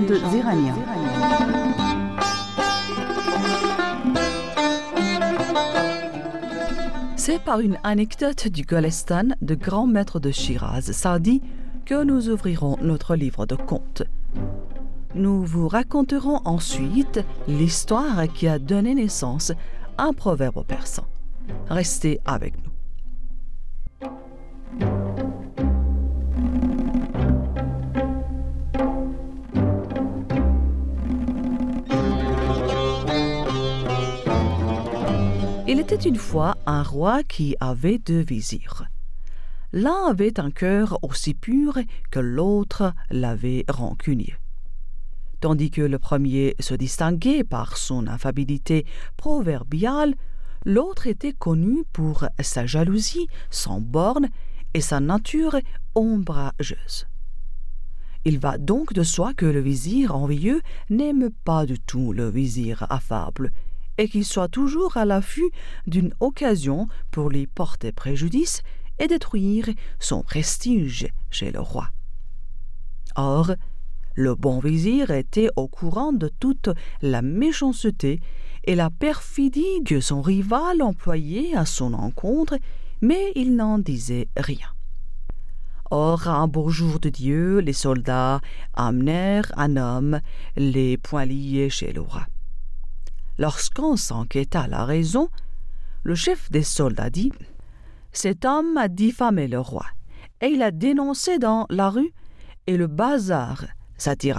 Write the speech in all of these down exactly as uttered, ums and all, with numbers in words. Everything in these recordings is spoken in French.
contes iraniens. C'est par une anecdote du Golestan de grand maître de Shiraz, Saadi, que nous ouvrirons notre livre de contes. Nous vous raconterons ensuite l'histoire qui a donné naissance à un proverbe persan. Restez avec nous. Il était une fois un roi qui avait deux vizirs. L'un avait un cœur aussi pur que l'autre l'avait rancunier. Tandis que le premier se distinguait par son affabilité proverbiale, l'autre était connu pour sa jalousie sans borne et sa nature ombrageuse. Il va donc de soi que le vizir envieux n'aime pas du tout le vizir affable, et qu'il soit toujours à l'affût d'une occasion pour lui porter préjudice et détruire son prestige chez le roi. Or, le bon vizir était au courant de toute la méchanceté et la perfidie que son rival employait à son encontre, mais il n'en disait rien. Or, un beau jour de Dieu, les soldats amenèrent un homme les poings liés chez le roi. Lorsqu'on s'enquêta la raison, le chef des soldats dit « Cet homme a diffamé le roi, et il a dénoncé dans la rue et le bazar sa tyrannie. »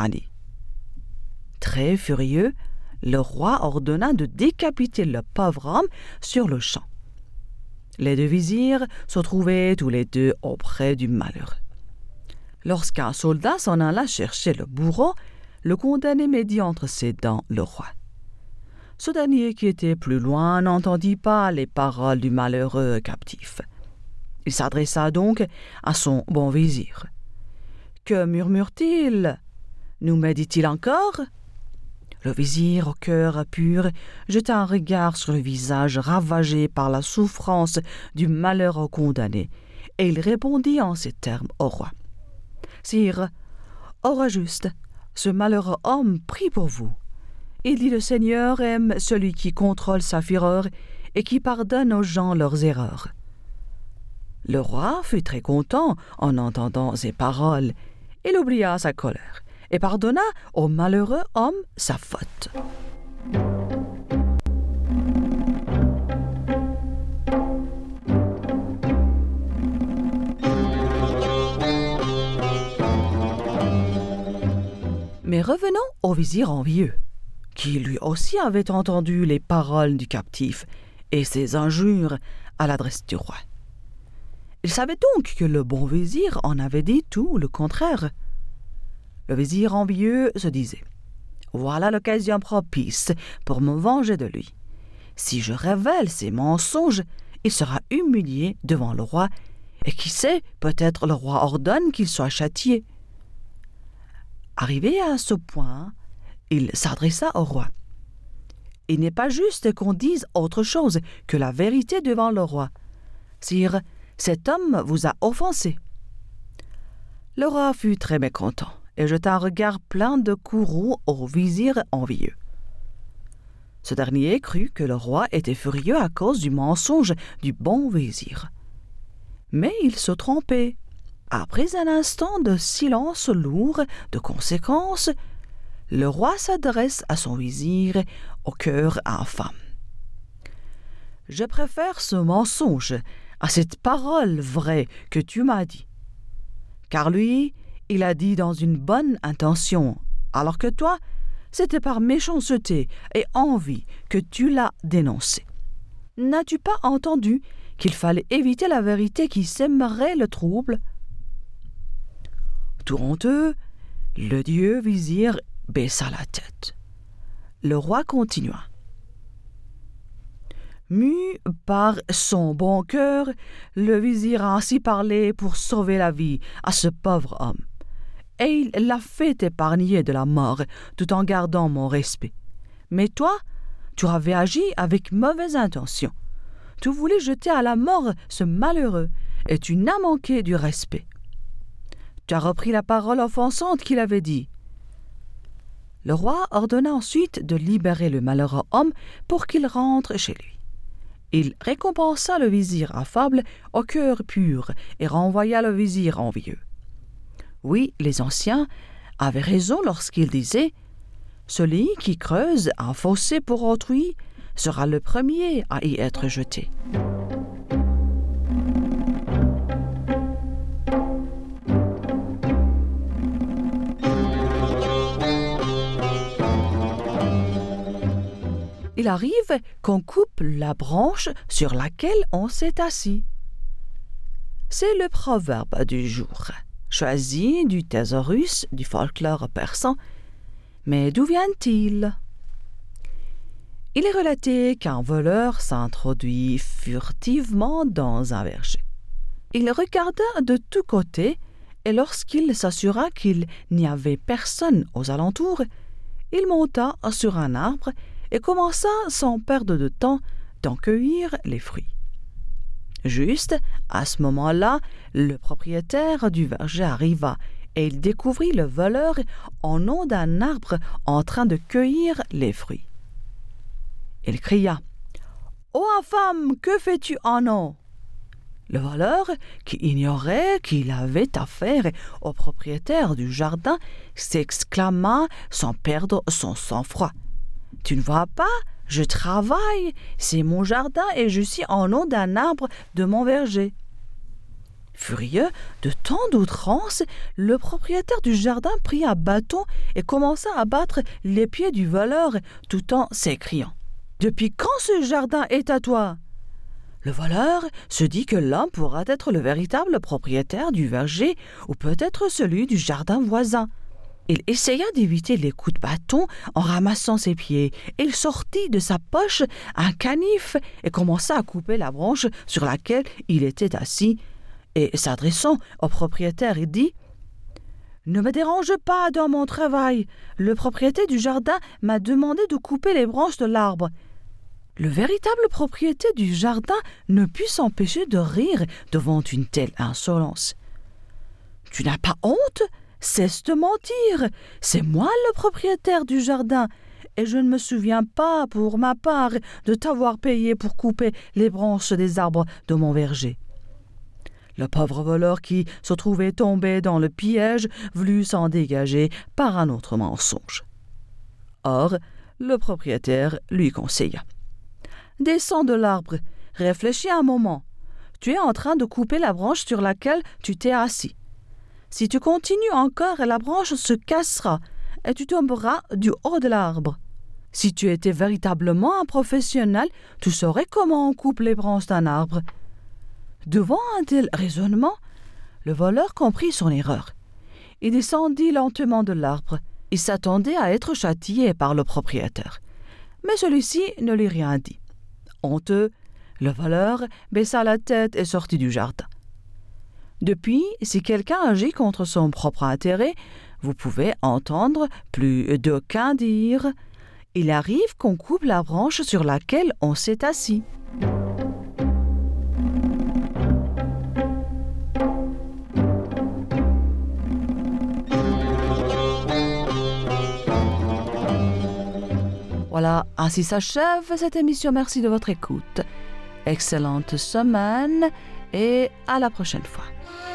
Très furieux, le roi ordonna de décapiter le pauvre homme sur le champ. Les deux vizirs se trouvaient tous les deux auprès du malheureux. Lorsqu'un soldat s'en alla chercher le bourreau, le condamné médit entre ses dents le roi. Ce dernier, qui était plus loin, n'entendit pas les paroles du malheureux captif. Il s'adressa donc à son bon vizir. « Que murmure-t-il? Nous médit-il encore ?» Le vizir, au cœur pur, jeta un regard sur le visage ravagé par la souffrance du malheureux condamné, et il répondit en ces termes au roi. « Sire, au roi juste, ce malheureux homme prie pour vous. Il dit le Seigneur aime celui qui contrôle sa fureur et qui pardonne aux gens leurs erreurs. » Le roi fut très content en entendant ces paroles. Il oublia sa colère et pardonna au malheureux homme sa faute. Mais revenons au vizir envieux, qui lui aussi avait entendu les paroles du captif et ses injures à l'adresse du roi. Il savait donc que le bon vizir en avait dit tout le contraire. Le vizir envieux se disait « Voilà l'occasion propice pour me venger de lui. Si je révèle ses mensonges, il sera humilié devant le roi, et qui sait, peut-être le roi ordonne qu'il soit châtié. » Arrivé à ce point, il s'adressa au roi. « Il n'est pas juste qu'on dise autre chose que la vérité devant le roi. Sire, cet homme vous a offensé. » Le roi fut très mécontent et jeta un regard plein de courroux au vizir envieux. Ce dernier crut que le roi était furieux à cause du mensonge du bon vizir. Mais il se trompait. Après un instant de silence lourd de conséquences, le roi s'adresse à son vizir au cœur infâme. « Je préfère ce mensonge à cette parole vraie que tu m'as dit. Car lui, il a dit dans une bonne intention, alors que toi, c'était par méchanceté et envie que tu l'as dénoncé. N'as-tu pas entendu qu'il fallait éviter la vérité qui sèmerait le trouble? » Tout honteux, le dieu vizir baissa la tête. Le roi continua. Mu par son bon cœur, le vizir a ainsi parlé pour sauver la vie à ce pauvre homme, et il l'a fait épargner de la mort tout en gardant mon respect. Mais toi, tu avais agi avec mauvaise intention. Tu voulais jeter à la mort ce malheureux, et tu n'as manqué du respect. Tu as repris la parole offensante qu'il avait dit. Le roi ordonna ensuite de libérer le malheureux homme pour qu'il rentre chez lui. Il récompensa le vizir affable au cœur pur et renvoya le vizir envieux. Oui, les anciens avaient raison lorsqu'ils disaient « Celui qui creuse un fossé pour autrui sera le premier à y être jeté. » Il arrive qu'on coupe la branche sur laquelle on s'est assis. C'est le proverbe du jour, choisi du thésaurus du folklore persan. Mais d'où vient-il? Il est relaté qu'un voleur s'introduit furtivement dans un verger. Il regarda de tous côtés et lorsqu'il s'assura qu'il n'y avait personne aux alentours, il monta sur un arbre et commença sans perdre de temps d'en cueillir les fruits. Juste à ce moment-là, le propriétaire du verger arriva et il découvrit le voleur en haut d'un arbre en train de cueillir les fruits. Il cria « Ô infâme, que fais-tu en haut ?» Le voleur, qui ignorait qu'il avait affaire au propriétaire du jardin, s'exclama sans perdre son sang-froid. « Tu ne vois pas, je travaille, c'est mon jardin et je suis en haut d'un arbre de mon verger. » Furieux de tant d'outrance, le propriétaire du jardin prit un bâton et commença à battre les pieds du voleur tout en s'écriant « Depuis quand ce jardin est à toi ?» Le voleur se dit que l'homme pourra être le véritable propriétaire du verger ou peut-être celui du jardin voisin. Il essaya d'éviter les coups de bâton en ramassant ses pieds. Il sortit de sa poche un canif et commença à couper la branche sur laquelle il était assis. Et s'adressant au propriétaire, il dit « Ne me dérange pas dans mon travail. Le propriétaire du jardin m'a demandé de couper les branches de l'arbre. » Le véritable propriétaire du jardin ne put s'empêcher de rire devant une telle insolence. « Tu n'as pas honte ? Cesse de mentir. C'est moi le propriétaire du jardin et je ne me souviens pas, pour ma part, de t'avoir payé pour couper les branches des arbres de mon verger. » Le pauvre voleur qui se trouvait tombé dans le piège voulut s'en dégager par un autre mensonge. Or, le propriétaire lui conseilla « Descends de l'arbre, réfléchis un moment. Tu es en train de couper la branche sur laquelle tu t'es assis. Si tu continues encore, la branche se cassera et tu tomberas du haut de l'arbre. Si tu étais véritablement un professionnel, tu saurais comment on coupe les branches d'un arbre. » Devant un tel raisonnement, le voleur comprit son erreur. Il descendit lentement de l'arbre. Il s'attendait à être châtié par le propriétaire. Mais celui-ci ne lui rien dit. Honteux, le voleur baissa la tête et sortit du jardin. Depuis, si quelqu'un agit contre son propre intérêt, vous pouvez entendre plus d'aucun dire « Il arrive qu'on coupe la branche sur laquelle on s'est assis. » Voilà, ainsi s'achève cette émission. Merci de votre écoute. Excellente semaine et à la prochaine fois.